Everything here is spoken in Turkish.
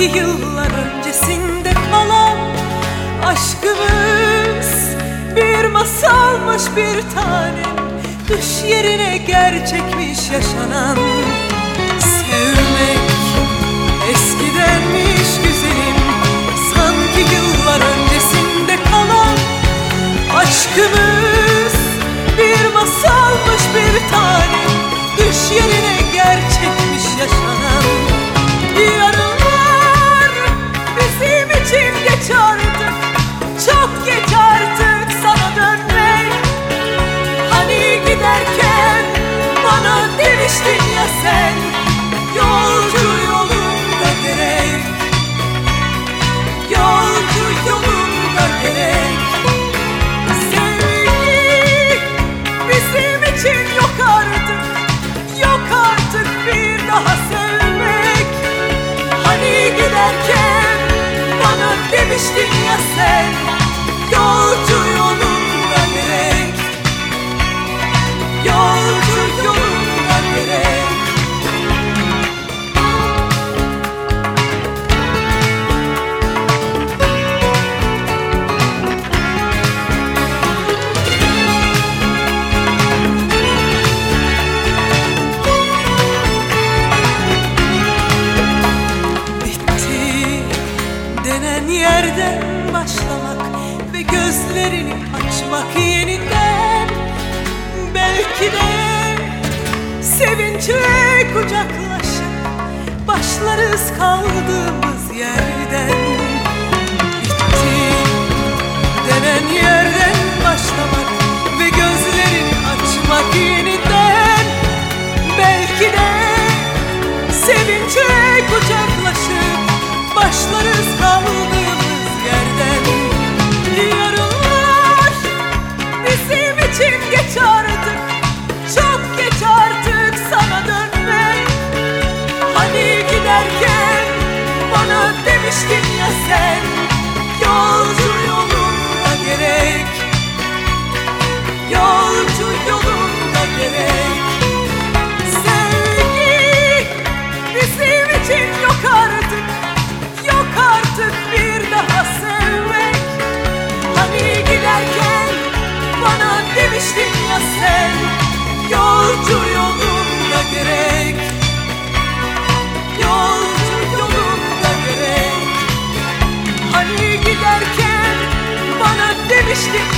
Sanki yıllar öncesinde kalan aşkımız bir masalmış bir tanem, düş yerine gerçekmiş yaşanan. Sevmek eskidenmiş güzelim, sanki yıllar öncesinde kalan aşkımız bir masalmış bir tanem, düş yerine gerçekmiş yaşanan. Yarınlar bizim için geç artık, çok geç artık sana dönmek. Hani giderken bana demiştin ya sen, yolcu yolunda gerek, yolcu yolunda gerek. Sevgi bizim için yok artık, yok artık bir daha sevmek. Hani giderken bana demiştin ya sen, yolcu yolunda gerek, yolcu yolunda gerek. Denen yerden başlamak ve gözlerini açmak yeniden. Belki de sevinçle kucaklaşıp başlarız kaldığımız yerden. Bitti denen yerden başlamak ve gözlerini açmak yeniden. Belki de sevinçle kucaklaşıp başlarız kaldığımız yerden. Yarınlar bizim için geç artık, çok geç artık sana dönmek. Hani giderken bana demiştin ya sen, yolcu yolunda gerek, yolcu yolunda gerek. Sevgi bizim için yok artık, yok artık bir daha sevmek. Hani giderken bana demiştin ya sen, yolcu yolunda gerek, yolcu yolunda gerek. Hani giderken bana demiştin